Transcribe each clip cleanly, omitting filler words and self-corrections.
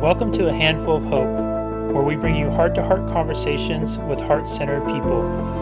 Welcome to A Handful of Hope, where we bring you heart-to-heart conversations with heart-centered people.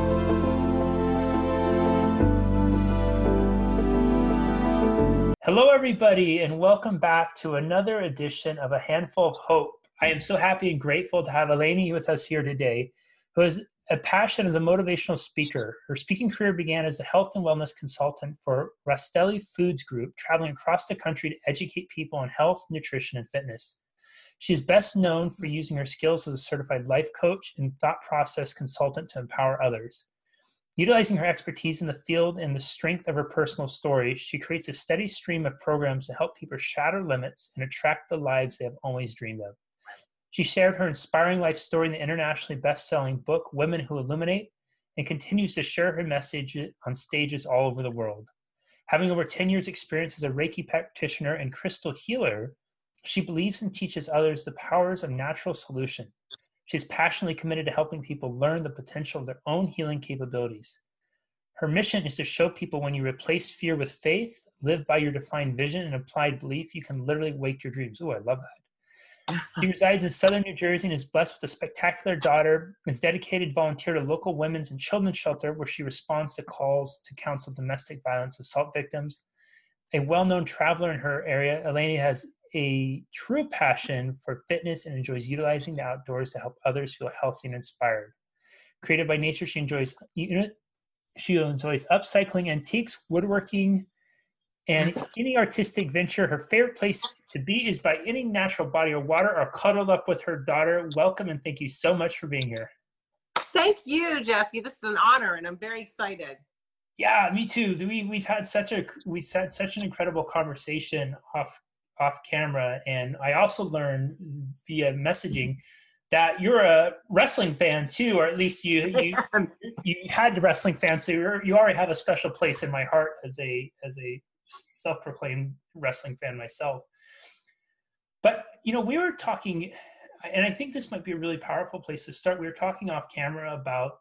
Hello, everybody, and welcome back to another edition of A Handful of Hope. I am so happy and grateful to have Eleni with us here today, who has a passion as a motivational speaker. Her speaking career began as a health and wellness consultant for Rastelli Foods Group, traveling across the country to educate people on health, nutrition, and fitness. She is best known for using her skills as a certified life coach and thought process consultant to empower others. Utilizing her expertise in the field and the strength of her personal story, she creates a steady stream of programs to help people shatter limits and attract the lives they have always dreamed of. She shared her inspiring life story in the internationally best-selling book, Women Who Illuminate, and continues to share her message on stages all over the world. Having over 10 years experience as a Reiki practitioner and crystal healer, she believes and teaches others the powers of natural solution. She is passionately committed to helping people learn the potential of their own healing capabilities. Her mission is to show people when you replace fear with faith, live by your defined vision and applied belief, you can literally wake your dreams. Oh, I love that. She resides in southern New Jersey and is blessed with a spectacular daughter, is dedicated volunteer to local women's and children's shelter where she responds to calls to counsel domestic violence assault victims. A well-known traveler in her area, Eleni has a true passion for fitness and enjoys utilizing the outdoors to help others feel healthy and inspired. Creative by nature, she enjoys upcycling antiques, woodworking, and any artistic venture. Her favorite place to be is by any natural body of water or cuddled up with her daughter. Welcome and thank you so much for being here. Thank you, Jesse. This is an honor and I'm very excited. Yeah, me too. We've had such an incredible conversation off camera, and I also learned via messaging that you're a wrestling fan too, or at least you had the wrestling fan, so you already have a special place in my heart as a self-proclaimed wrestling fan myself. But we were talking, and I think this might be a really powerful place to start. We were talking off camera about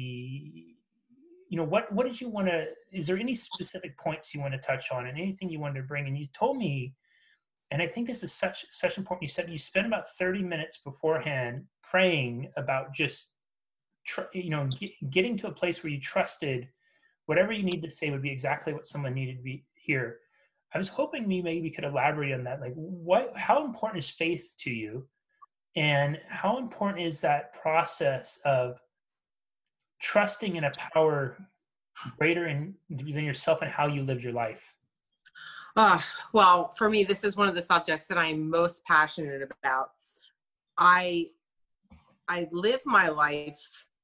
what did you want to? Is there any specific points you want to touch on, and anything you wanted to bring? And you told me. And I think this is such important. You said you spent about 30 minutes beforehand praying about just, getting to a place where you trusted whatever you need to say would be exactly what someone needed to be hear. I was hoping maybe we could elaborate on that. Like, how important is faith to you, and how important is that process of trusting in a power greater than yourself and how you live your life? Well, for me, this is one of the subjects that I'm most passionate about. I live my life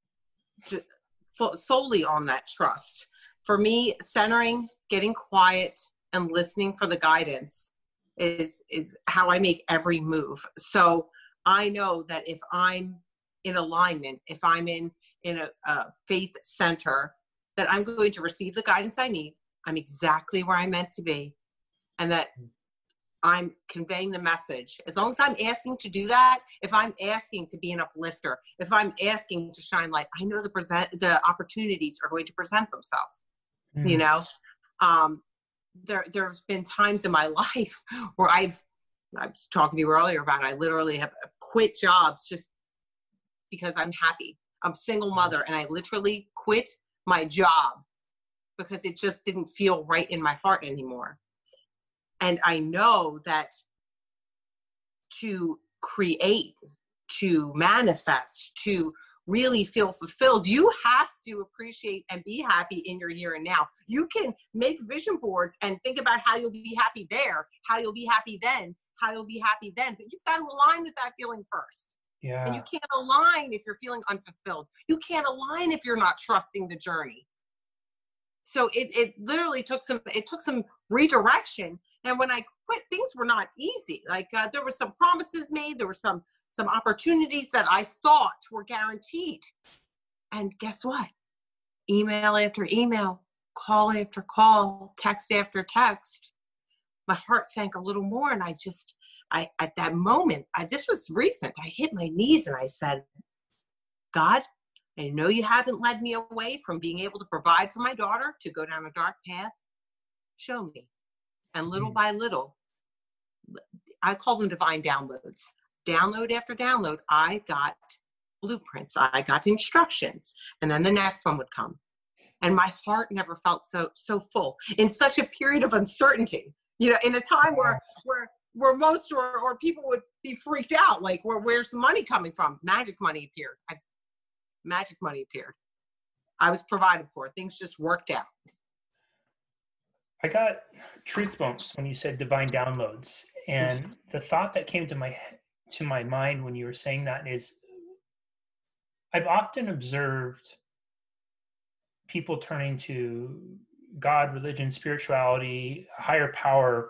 solely on that trust. For me, centering, getting quiet, and listening for the guidance is how I make every move. So I know that if I'm in alignment, if I'm in a faith center, that I'm going to receive the guidance I need. I'm exactly where I'm meant to be. And that I'm conveying the message. As long as I'm asking to do that, if I'm asking to be an uplifter, if I'm asking to shine light, I know the opportunities are going to present themselves. There's been times in my life where I was talking to you earlier about, I literally have quit jobs just because I'm happy. I'm a single mother and I literally quit my job because it just didn't feel right in my heart anymore. And I know that to create, to manifest, to really feel fulfilled, you have to appreciate and be happy in your here and now. You can make vision boards and think about how you'll be happy there, how you'll be happy then, how you'll be happy then. But you've got to align with that feeling first. Yeah. And you can't align if you're feeling unfulfilled. You can't align if you're not trusting the journey. So it literally took some redirection. And when I quit, things were not easy. Like there were some promises made. There were some opportunities that I thought were guaranteed. And guess what? Email after email, call after call, text after text. My heart sank a little more. And at that moment, this was recent. I hit my knees and I said, God, I know you haven't led me away from being able to provide for my daughter to go down a dark path. Show me. And little by little, I call them divine downloads. download after download, I got blueprints, I got instructions, and then the next one would come. And my heart never felt so full in such a period of uncertainty, you know, in a time where most or people would be freaked out, like, where's the money coming from? Magic money appeared. Magic money appeared. I was provided for. Things just worked out. I got truth bumps when you said divine downloads. And the thought that came to my mind when you were saying that is, I've often observed people turning to God, religion, spirituality, higher power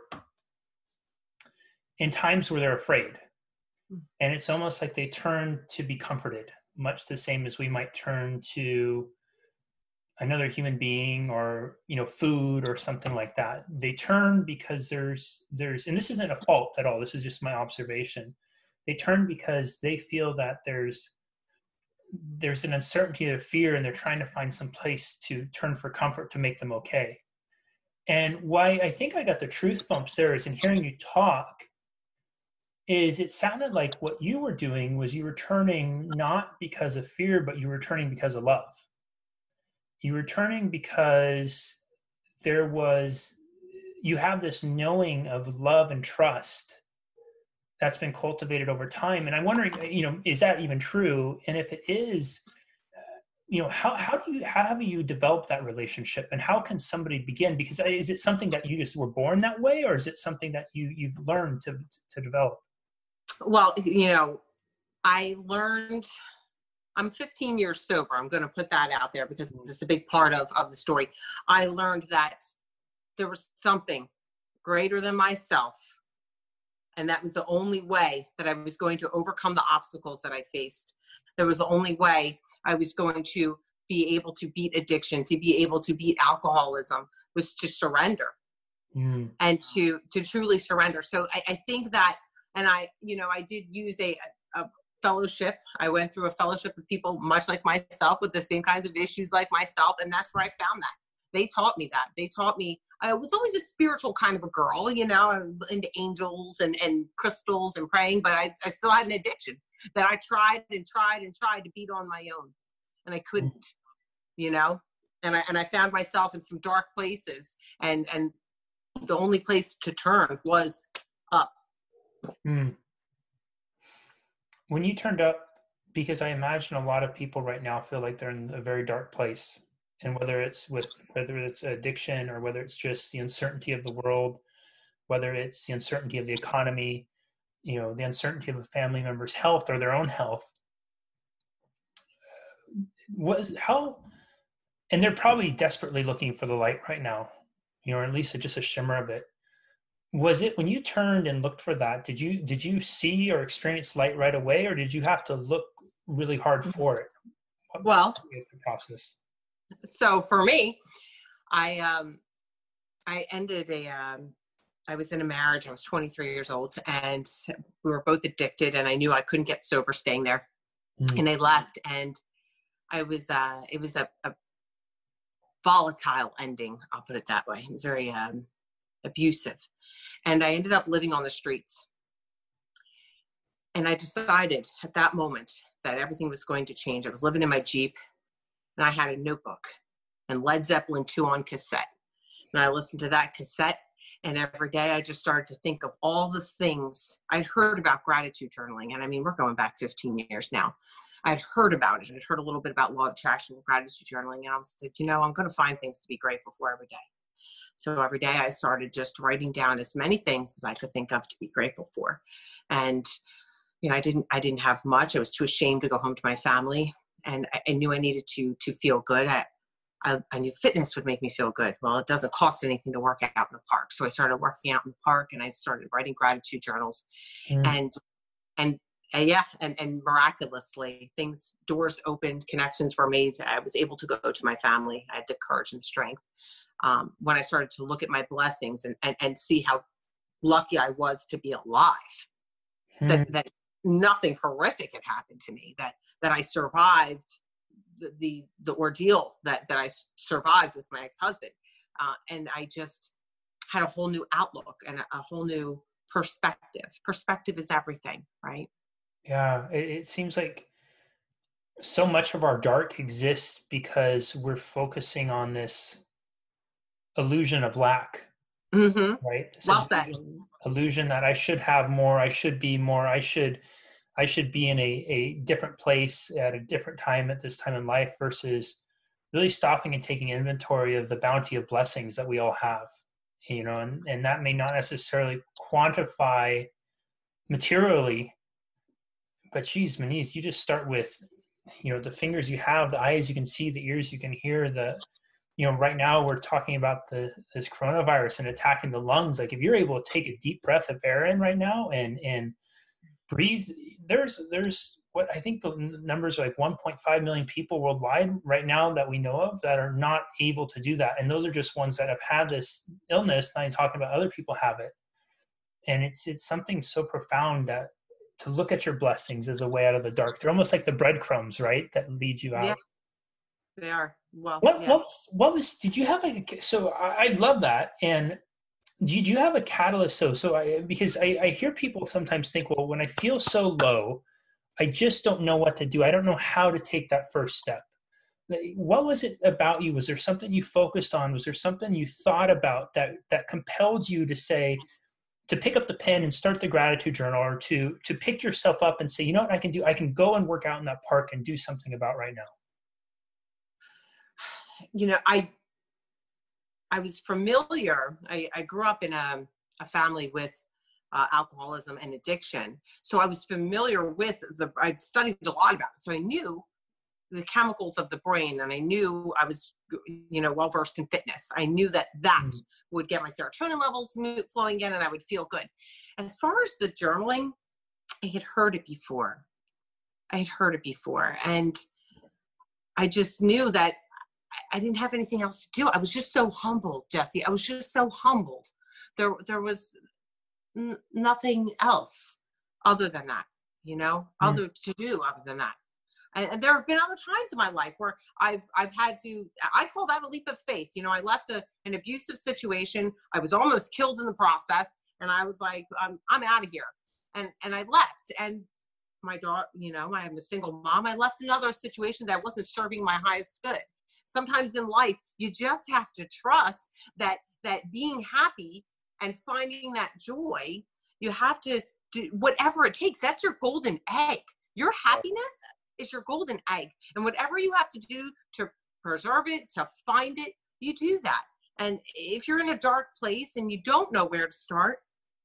in times where they're afraid. And it's almost like they turn to be comforted, much the same as we might turn to another human being or, you know, food or something like that. They turn because there's, and this isn't a fault at all, this is just my observation. They turn because they feel that there's an uncertainty or fear, and they're trying to find some place to turn for comfort to make them okay. And why I think I got the truth bumps there is in hearing you talk, is it sounded like what you were doing was you were turning not because of fear, but you were turning because of love. You were turning because you have this knowing of love and trust that's been cultivated over time. And I'm wondering, you know, is that even true? And if it is, you know, how have you developed that relationship, and how can somebody begin? Because is it something that you just were born that way, or is it something that you've learned to develop? Well, you know, I'm 15 years sober. I'm going to put that out there because it's a big part of the story. I learned that there was something greater than myself. And that was the only way that I was going to overcome the obstacles that I faced. There was the only way I was going to be able to beat addiction, to be able to beat alcoholism, was to surrender and to truly surrender. So I think that, and I did use a fellowship. I went through a fellowship with people much like myself with the same kinds of issues like myself. And that's where I found that. They taught me that. They taught me, I was always a spiritual kind of a girl, you know, I was into angels and crystals and praying, but I still had an addiction that I tried to beat on my own. And I couldn't, you know, and I found myself in some dark places, and the only place to turn was up. When you turned up, because I imagine a lot of people right now feel like they're in a very dark place, and whether it's addiction, or whether it's just the uncertainty of the world, whether it's the uncertainty of the economy, you know, the uncertainty of a family member's health or their own health, and they're probably desperately looking for the light right now, you know, or at least just a shimmer of it. Was it when you turned and looked for that, did you see or experience light right away, or did you have to look really hard for it? Well, the process. So for me, I was in a marriage. I was 23 years old, and we were both addicted, and I knew I couldn't get sober staying there. And they left, and it was a volatile ending. I'll put it that way. It was very abusive. And I ended up living on the streets. And I decided at that moment that everything was going to change. I was living in my Jeep, and I had a notebook and Led Zeppelin 2 on cassette. And I listened to that cassette, and every day I just started to think of all the things I'd heard about gratitude journaling. And I mean, we're going back 15 years now. I'd heard about it. I'd heard a little bit about law of attraction and gratitude journaling. And I was like, you know, I'm going to find things to be grateful for every day. So every day I started just writing down as many things as I could think of to be grateful for. And, you know, I didn't have much. I was too ashamed to go home to my family. And I knew I needed to feel good. I knew fitness would make me feel good. Well, it doesn't cost anything to work out in the park. So I started working out in the park, and I started writing gratitude journals. And miraculously doors opened, connections were made. I was able to go to my family. I had the courage and strength. When I started to look at my blessings and see how lucky I was to be alive, that nothing horrific had happened to me, that I survived the ordeal that I survived with my ex-husband. And I just had a whole new outlook and a whole new perspective. Perspective is everything, right? Yeah, it seems like so much of our dark exists because we're focusing on this illusion of lack, Mm-hmm. right? This Well said. illusion that I should have more, I should be more, I should be in a different place at a different time at this time in life versus really stopping and taking inventory of the bounty of blessings that we all have, and that may not necessarily quantify materially, but geez, Maniz, you just start with, the fingers you have, the eyes you can see, the ears you can hear, right now we're talking about this coronavirus and attacking the lungs. Like if you're able to take a deep breath of air in right now and breathe, there's what I think the numbers are like 1.5 million people worldwide right now that we know of that are not able to do that. And those are just ones that have had this illness. Not even talking about other people have it. And it's something so profound that to look at your blessings as a way out of the dark. They're almost like the breadcrumbs, right? That lead you out. Yeah, they are. Well, What was, did you have like, so I love that. And did you have a catalyst? Because I hear people sometimes think, well, when I feel so low, I just don't know what to do. I don't know how to take that first step. What was it about you? Was there something you focused on? Was there something you thought about that compelled you to say, to pick up the pen and start the gratitude journal, or to pick yourself up and say, you know what I can do? I can go and work out in that park and do something about right now. I was familiar. I grew up in a family with alcoholism and addiction. So I was familiar with I'd studied a lot about it. So I knew the chemicals of the brain, and I knew I was, well-versed in fitness. I knew that would get my serotonin levels flowing again, and I would feel good. As far as the journaling, I had heard it before. And I just knew that I didn't have anything else to do. I was just so humbled, Jesse. I was just so humbled. There was nothing else other than that, other to do other than that. And there have been other times in my life where I've had to, I call that a leap of faith. I left an abusive situation. I was almost killed in the process. And I was like, I'm out of here. And I left. And my daughter, I'm a single mom. I left another situation that wasn't serving my highest good. Sometimes in life, you just have to trust that being happy and finding that joy, you have to do whatever it takes. That's your golden egg. Your happiness is your golden egg. And whatever you have to do to preserve it, to find it, you do that. And if you're in a dark place and you don't know where to start,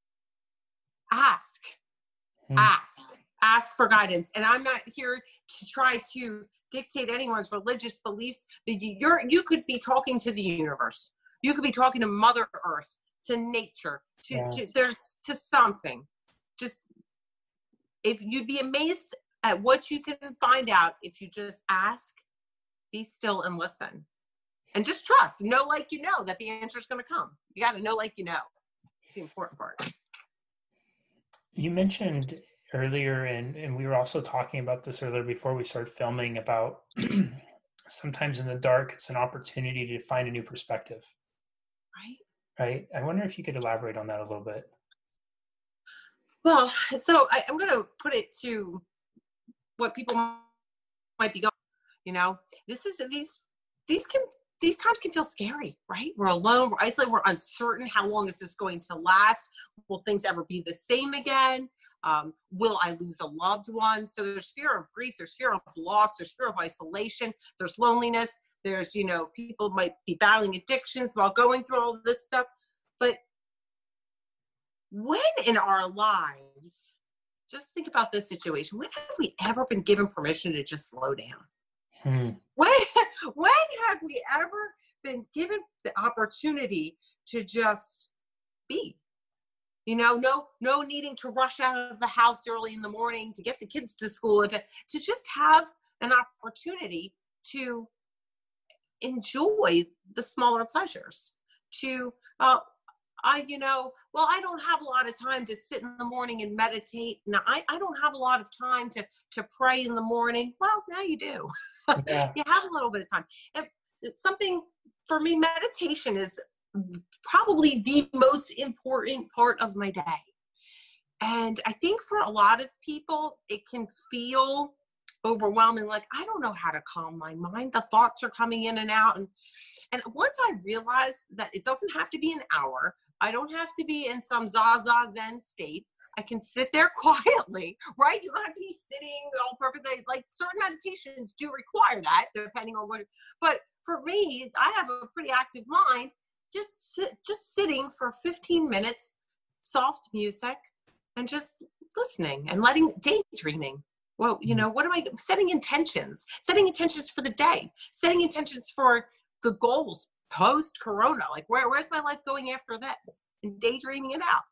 ask for guidance. And I'm not here to try to dictate anyone's religious beliefs. You could be talking to the universe. You could be talking to Mother Earth, to nature, to something. Just, if you'd be amazed at what you can find out if you just ask, be still and listen. And just trust. Know like you know that the answer is going to come. You got to know like you know. It's the important part. You mentioned earlier, and we were also talking about this earlier before we started filming, about sometimes in the dark, it's an opportunity to find a new perspective. Right? I wonder if you could elaborate on that a little bit. Well, so I'm going to put it to what people might be going, these times can feel scary, right? We're alone, we're isolated, we're uncertain. How long is this going to last? Will things ever be the same again? Will I lose a loved one? So there's fear of grief, there's fear of loss, there's fear of isolation, there's loneliness, there's, people might be battling addictions while going through all this stuff. But when in our lives, just think about this situation, when have we ever been given permission to just slow down? When have we ever been given the opportunity to just be? No needing to rush out of the house early in the morning to get the kids to school, and to just have an opportunity to enjoy the smaller pleasures. I don't have a lot of time to sit in the morning and meditate. Now, I don't have a lot of time to pray in the morning. Well, now you do. Yeah. You have a little bit of time. And it's something, for me, meditation is probably the most important part of my day. And I think for a lot of people, it can feel overwhelming. Like, I don't know how to calm my mind. The thoughts are coming in and out. And once I realized that it doesn't have to be an hour, I don't have to be in some Zaza Zen state. I can sit there quietly, right? You don't have to be sitting all perfectly. Like, certain meditations do require that, depending on what. But for me, I have a pretty active mind. Just sitting for 15 minutes, soft music, and just listening and daydreaming. Well, what am I setting intentions for the day, setting intentions for the goals post corona, like where's my life going after this, and daydreaming it out.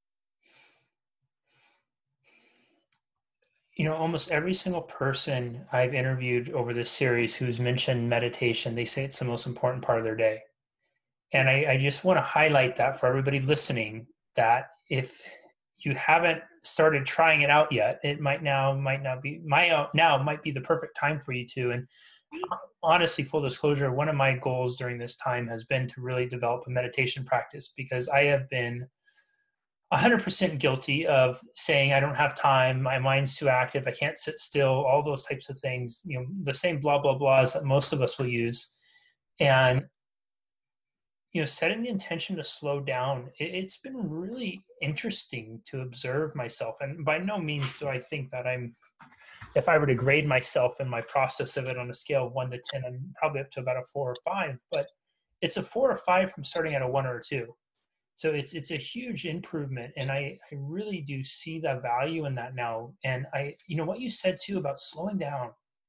Almost every single person I've interviewed over this series who's mentioned meditation, they say it's the most important part of their day. And I just want to highlight that for everybody listening, that if you haven't started trying it out yet, it might be the perfect time for you to. And honestly, full disclosure, one of my goals during this time has been to really develop a meditation practice, because I have been 100% guilty of saying I don't have time, my mind's too active, I can't sit still, all those types of things, the same blah, blah, blahs that most of us will use. And, setting the intention to slow down, it's been really interesting to observe myself. And by no means do I think that if I were to grade myself and my process of it on a scale of 1 to 10, I'm probably up to about a 4 or 5, but it's a 4 or 5 from starting at a 1 or a 2. So it's a huge improvement, and I really do see the value in that now. And what you said too about slowing down,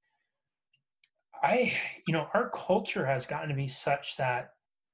our culture has gotten to be such that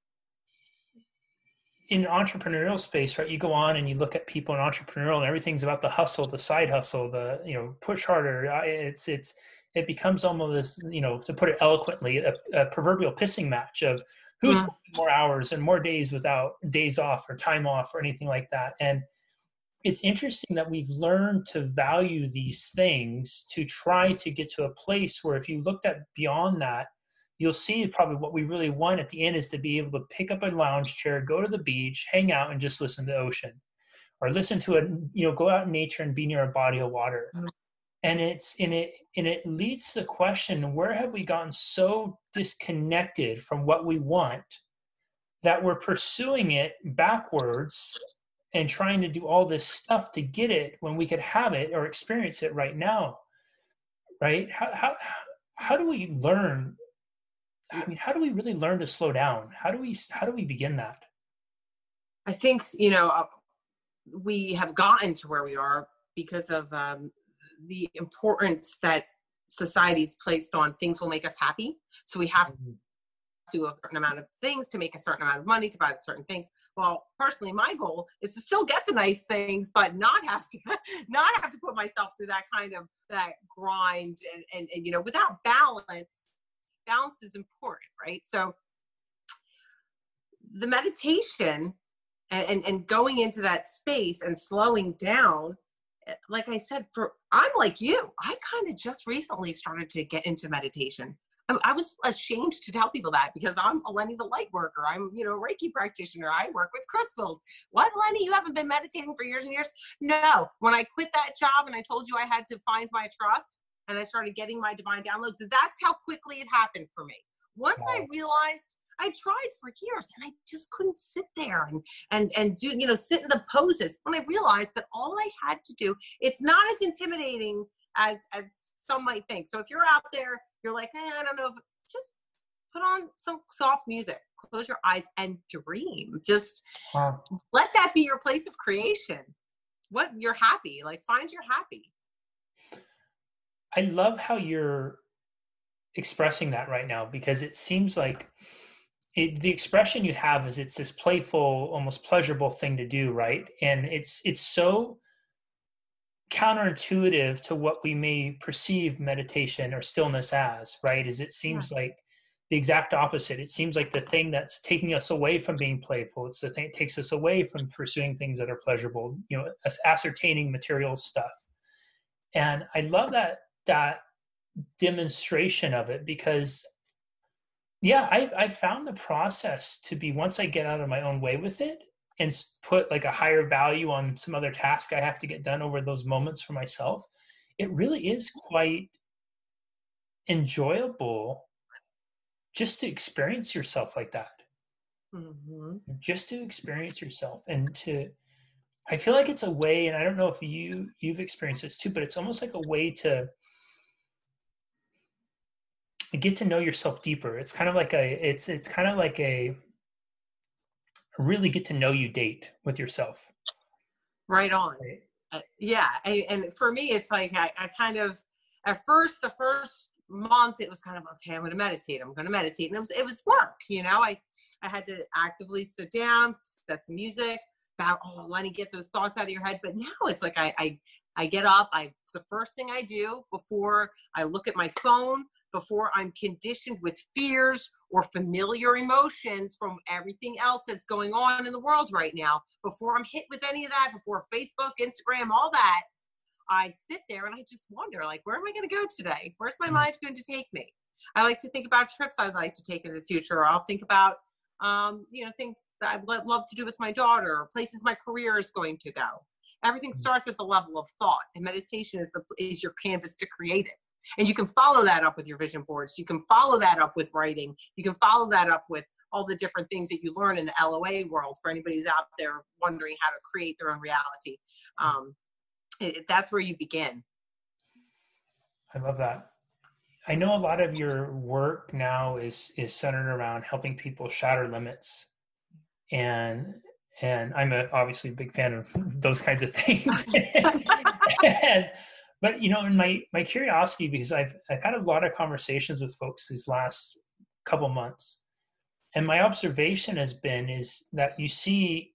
in entrepreneurial space, right? You go on and you look at people in entrepreneurial, and everything's about the hustle, the side hustle, the push harder. It becomes almost this, to put it eloquently, a proverbial pissing match of who's working more hours and more days without days off or time off or anything like that. And it's interesting that we've learned to value these things to try to get to a place where if you looked at beyond that, you'll see probably what we really want at the end is to be able to pick up a lounge chair, go to the beach, hang out, and just listen to the ocean, or listen to go out in nature and be near a body of water. And it leads to the question, where have we gotten so disconnected from what we want that we're pursuing it backwards and trying to do all this stuff to get it when we could have it or experience it right now, right? How do we learn? I mean, how do we really learn to slow down? How do we begin that? I think, we have gotten to where we are because of the importance that society's placed on things will make us happy. So we have to do a certain amount of things to make a certain amount of money to buy certain things. Well, personally, my goal is to still get the nice things, but not have to put myself through that kind of that grind and without balance is important, right? So the meditation and going into that space and slowing down, like I said, I'm like you. I kind of just recently started to get into meditation. I was ashamed to tell people that because I'm a Lenny the light worker. I'm, a Reiki practitioner. I work with crystals. What, Lenny? You haven't been meditating for years and years? No. When I quit that job and I told you I had to find my trust and I started getting my divine downloads, that's how quickly it happened for me. Once I realized, I tried for years and I just couldn't sit there and do, sit in the poses. When I realized that all I had to do, it's not as intimidating as some might think. So if you're out there, you're like, I don't know, just put on some soft music, close your eyes and dream. Just let that be your place of creation. What you're happy, find your happy. I love how you're expressing that right now, because it seems like the expression you have is it's this playful, almost pleasurable thing to do, right? And it's so counterintuitive to what we may perceive meditation or stillness as, right? Is it seems like the exact opposite. It seems like the thing that's taking us away from being playful. It's the thing that takes us away from pursuing things that are pleasurable, ascertaining material stuff. And I love that demonstration of it, because I found the process to be, once I get out of my own way with it and put like a higher value on some other task I have to get done over those moments for myself, it really is quite enjoyable just to experience yourself like that. Mm-hmm. Just to experience yourself, and I feel like it's a way, and I don't know if you've experienced this too, but it's almost like a way to get to know yourself deeper. It's kind of like it's kind of like a really get to know you date with yourself. Right on. Right? Yeah. And for me, it's like, I kind of, at first, the first month, it was kind of, okay, I'm going to meditate. And it was work. I had to actively sit down, set some music about, let me get those thoughts out of your head. But now it's like, I get up, it's the first thing I do before I look at my phone, before I'm conditioned with fears or familiar emotions from everything else that's going on in the world right now. Before I'm hit with any of that, before Facebook, Instagram, all that, I sit there and I just wonder, like, where am I going to go today? Where's my mind going to take me? I like to think about trips I'd like to take in the future. I'll think about, things that I'd love to do with my daughter, or places my career is going to go. Everything starts at the level of thought, and meditation is your canvas to create it. And you can follow that up with your vision boards. You can follow that up with writing. You can follow that up with all the different things that you learn in the LOA world for anybody who's out there wondering how to create their own reality. That's where you begin. I love that. I know a lot of your work now is centered around helping people shatter limits. And I'm obviously a big fan of those kinds of things. But in my curiosity, because I've had a lot of conversations with folks these last couple months, and my observation is that you see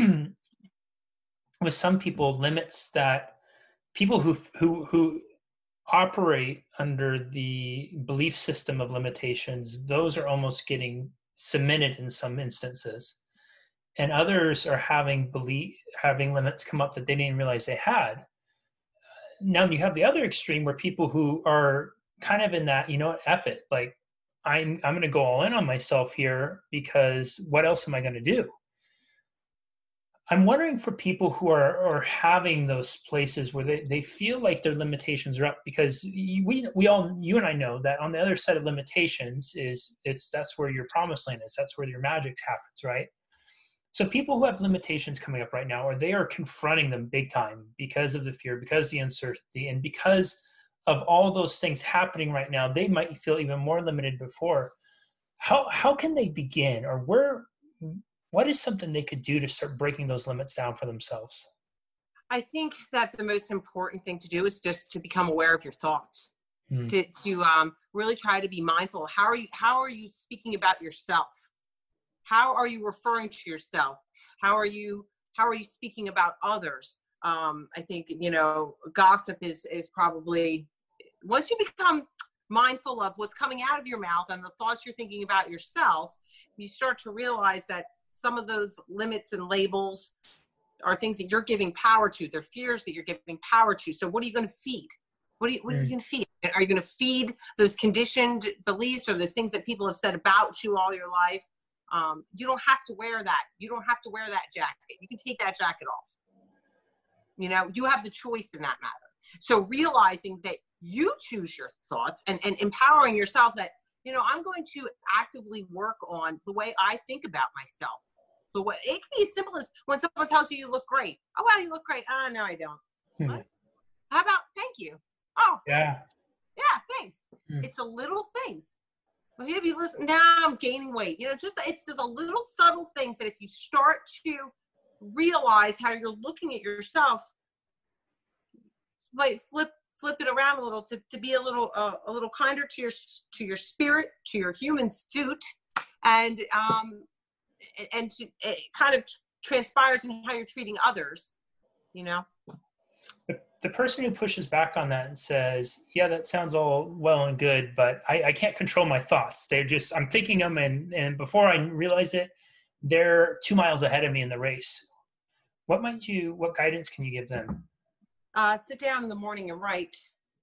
with some people limits that people who operate under the belief system of limitations, those are almost getting cemented in some instances, and others are having limits come up that they didn't realize they had. Now you have the other extreme where people who are kind of in that, F it, like I'm going to go all in on myself here, because what else am I going to do? I'm wondering for people who are having those places where they feel like their limitations are up, because we all, you and I know that on the other side of limitations that's where your promised land is. That's where your magic happens, right? So people who have limitations coming up right now, or they are confronting them big time because of the fear, because of the uncertainty, and because of all those things happening right now, they might feel even more limited before. How can they begin, or what is something they could do to start breaking those limits down for themselves? I think that the most important thing to do is just to become aware of your thoughts, to really try to be mindful. How are you speaking about yourself? How are you referring to yourself? How are you speaking about others? I think, gossip is probably, once you become mindful of what's coming out of your mouth and the thoughts you're thinking about yourself, you start to realize that some of those limits and labels are things that you're giving power to. They're fears that you're giving power to. So what are you going to feed? What are you going to feed? Are you going to feed those conditioned beliefs or those things that people have said about you all your life? You don't have to wear that. You don't have to wear that jacket. You can take that jacket off. You have the choice in that matter. So realizing that you choose your thoughts and empowering yourself that, I'm going to actively work on the way I think about myself. The way it can be as simple as when someone tells you look great. Oh, well, you look great. Oh, no, I don't. What? How about thank you? Oh, thanks. Yeah, thanks. It's the little things. Well, have you listened? Now I'm gaining weight. It's the little subtle things that if you start to realize how you're looking at yourself, like flip it around a little to be a little kinder to your spirit, to your human suit, and it kind of transpires in how you're treating others. The person who pushes back on that and says, yeah, that sounds all well and good, but I can't control my thoughts. I'm thinking them, and before I realize it, they're 2 miles ahead of me in the race. What guidance can you give them? Sit down in the morning and write.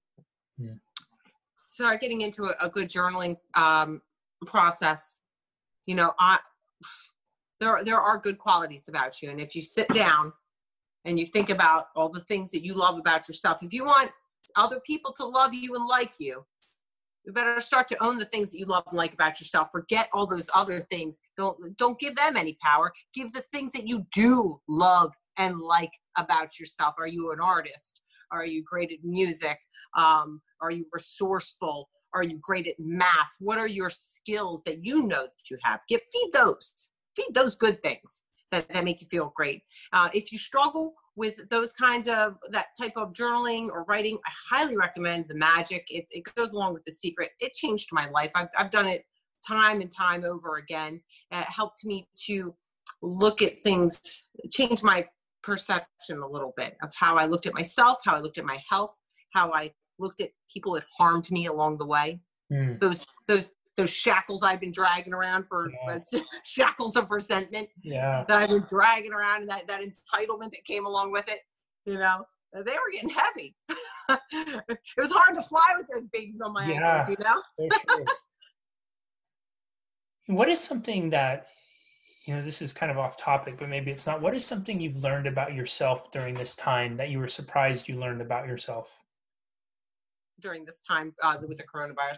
Start getting into a good journaling process. The there are good qualities about you. And if you sit down and you think about all the things that you love about yourself, if you want other people to love you and like you, you better start to own the things that you love and like about yourself. Forget all those other things. Don't give them any power. Give the things that you do love and like about yourself. Are you an artist? Are you great at music? Are you resourceful? Are you great at math? What are your skills that you know that you have? Feed those good things that make you feel great. If you struggle with that type of journaling or writing, I highly recommend The Magic. It goes along with The Secret. It changed my life. I've done it time and time over again. It helped me to look at things, change my perception a little bit of how I looked at myself, how I looked at my health, how I looked at people that harmed me along the way. Those shackles I've been dragging around shackles of resentment that I've been dragging around, and that entitlement that came along with it, they were getting heavy. It was hard to fly with those babies on my ankles, For sure. What is something that, this is kind of off topic, but maybe it's not. What is something you've learned about yourself during this time that you were surprised you learned about yourself? During this time with the coronavirus?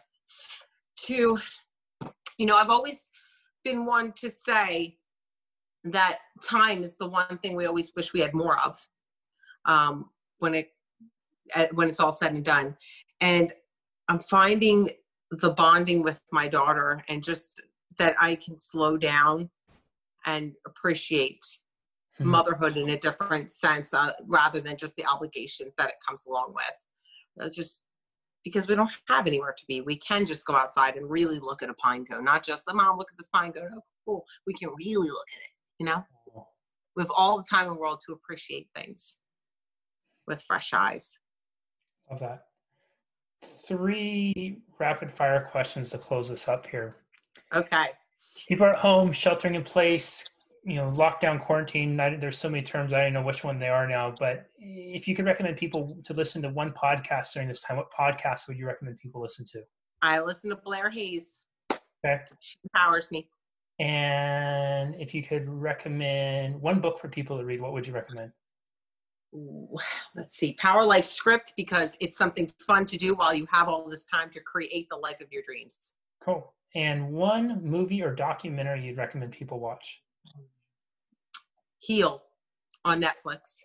I've always been one to say that time is the one thing we always wish we had more of when it's all said and done. And I'm finding the bonding with my daughter, and just that I can slow down and appreciate motherhood in a different sense, rather than just the obligations that it comes along with. Just because we don't have anywhere to be, we can just go outside and really look at a pine cone, not just, Mom, look at this pine cone. Oh, cool. We can really look at it, We have all the time in the world to appreciate things with fresh eyes. Love that. 3 rapid fire questions to close us up here. Okay. People are at home, sheltering in place, lockdown, quarantine. There's so many terms, I don't know which one they are now, but if you could recommend people to listen to one podcast during this time, what podcast would you recommend people listen to? I listen to Blair Hayes. Okay. She empowers me. And if you could recommend one book for people to read, what would you recommend? Let's see, Power Life Script, because it's something fun to do while you have all this time to create the life of your dreams. Cool. And one movie or documentary you'd recommend people watch? Heal on Netflix.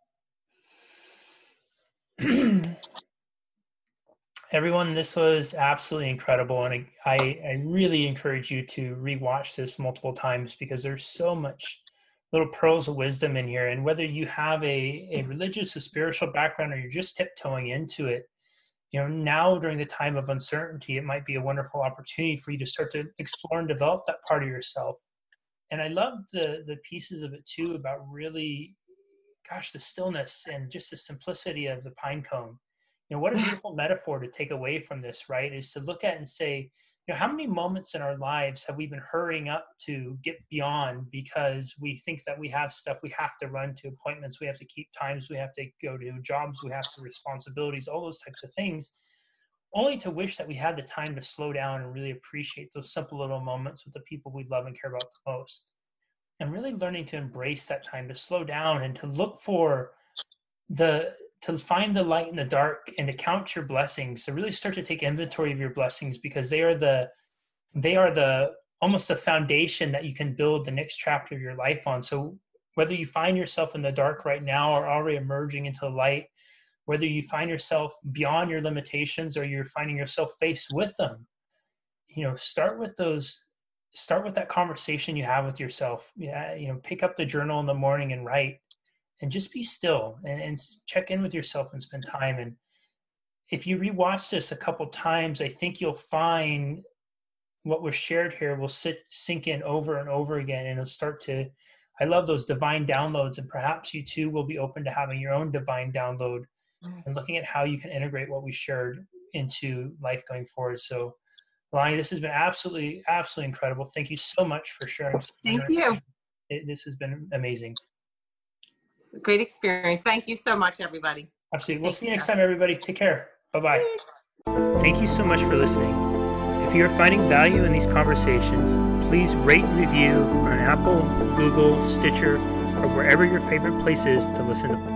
Everyone, this was absolutely incredible, and I really encourage you to rewatch this multiple times, because there's so much little pearls of wisdom in here. And whether you have a religious, a spiritual background, or you're just tiptoeing into it, now during the time of uncertainty, it might be a wonderful opportunity for you to start to explore and develop that part of yourself. And I love the pieces of it too, about really, the stillness and just the simplicity of the pine cone. What a beautiful metaphor to take away from this, right? Is to look at and say, how many moments in our lives have we been hurrying up to get beyond because we think that we have stuff we have to run to, appointments we have to keep, times we have to go to, jobs we have to, responsibilities, all those types of things, only to wish that we had the time to slow down and really appreciate those simple little moments with the people we love and care about the most. And really learning to embrace that time to slow down and to look for to find the light in the dark, and to count your blessings, to really start to take inventory of your blessings, because they are the almost the foundation that you can build the next chapter of your life on. So whether you find yourself in the dark right now or already emerging into the light, whether you find yourself beyond your limitations or you're finding yourself faced with them, start with that conversation you have with yourself. Pick up the journal in the morning and write. And just be still and check in with yourself and spend time. And if you rewatch this a couple times, I think you'll find what was shared here will sink in over and over again. And it'll start to, I love those divine downloads. And perhaps you too will be open to having your own divine download and looking at how you can integrate what we shared into life going forward. So, Lonnie, this has been absolutely, absolutely incredible. Thank you so much for sharing. Thank you. This has been amazing. Great experience. Thank you so much, everybody. Absolutely. We'll see you next time, everybody. Take care. Bye-bye. Thank you so much for listening. If If you're finding value in these conversations, please rate and review on Apple, Google, Stitcher, or wherever your favorite place is to listen to